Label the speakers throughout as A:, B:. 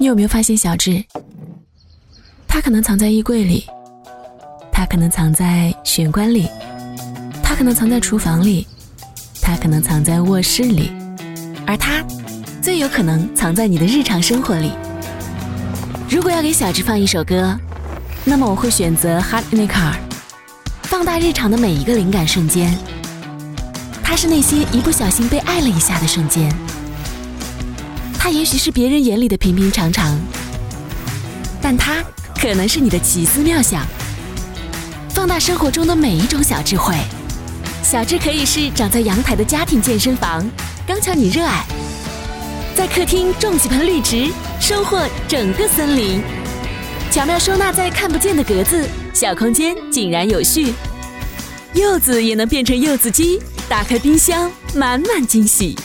A: 你有没有发现小智？它可能藏在衣柜里，它可能藏在玄关里，它可能藏在厨房里，它可能藏在卧室里，而它最有可能藏在你的日常生活里。如果要给小智放一首歌，那么我会选择 Hot in the Car， 放大日常的每一个灵感瞬间。它是那些一不小心被爱了一下的瞬间，它也许是别人眼里的平平常常，但它可能是你的奇思妙想。放大生活中的每一种小智慧，小智可以是长在阳台的家庭健身房，刚巧你热爱；在客厅种几盆绿植，收获整个森林；巧妙收纳在看不见的格子，小空间井然有序。柚子也能变成柚子鸡，打开冰箱，满满惊喜。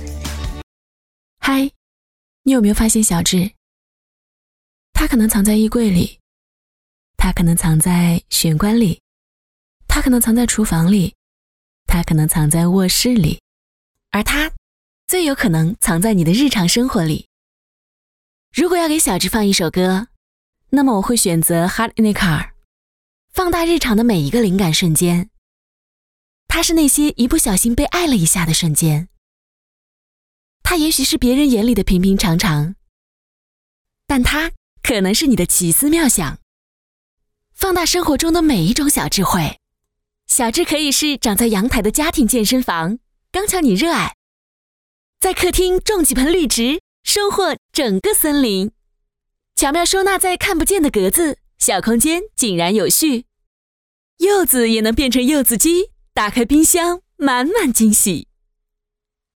A: 嗨，你有没有发现小智？它可能藏在衣柜里，它可能藏在玄关里，它可能藏在厨房里，它可能藏在卧室里，而它最有可能藏在你的日常生活里。如果要给小智放一首歌，那么我会选择 Hot in the Car， 放大日常的每一个灵感瞬间。它是那些一不小心被爱了一下的瞬间，它也许是别人眼里的平平常常，但它可能是你的奇思妙想。放大生活中的每一种小智慧，小智可以是长在阳台的家庭健身房，刚巧你热爱；在客厅种几盆绿植，收获整个森林；巧妙收纳在看不见的格子，小空间井然有序。柚子也能变成柚子鸡，打开冰箱，满满惊喜。